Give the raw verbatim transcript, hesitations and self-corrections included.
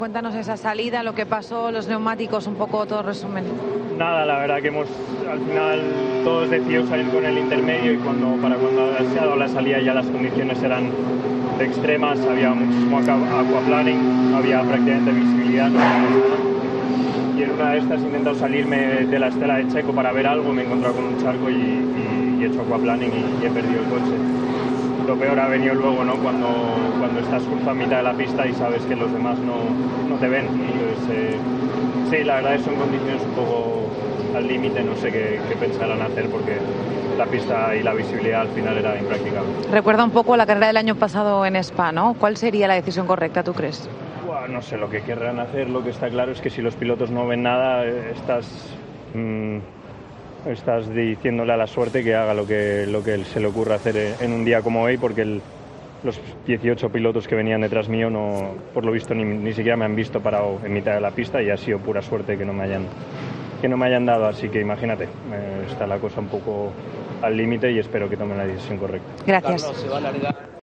Cuéntanos esa salida, lo que pasó, los neumáticos, un poco todo resumen. Nada, la verdad que hemos al final todos decidido salir con el intermedio y cuando para cuando se ha dado la salida ya las condiciones eran de extremas, había muchísimo aquaplaning, no había prácticamente visibilidad, no había nada. Y en una de estas he intentado salirme de la estela de Checo para ver algo, me he encontrado con un charco y, y, y he hecho aquaplaning y, y he perdido el coche. Lo peor ha venido luego, ¿no? Cuando, cuando estás justo a mitad de la pista y sabes que los demás no, no te ven. Entonces, eh, sí, la verdad es que son condiciones un poco al límite, no sé qué, qué pensarán hacer porque la pista y la visibilidad al final era impracticable. Recuerda un poco a la carrera del año pasado en Spa, ¿no? ¿Cuál sería la decisión correcta, tú crees? Bueno, no sé lo que querrán hacer, lo que está claro es que si los pilotos no ven nada, estás... Mmm, estás diciéndole a la suerte que haga lo que, lo que se le ocurra hacer en un día como hoy, porque el, los dieciocho pilotos que venían detrás mío, no, por lo visto, ni, ni siquiera me han visto parado en mitad de la pista y ha sido pura suerte que no me hayan, que no me hayan dado. Así que imagínate, eh, está la cosa un poco al límite y espero que tomen la decisión correcta. Gracias.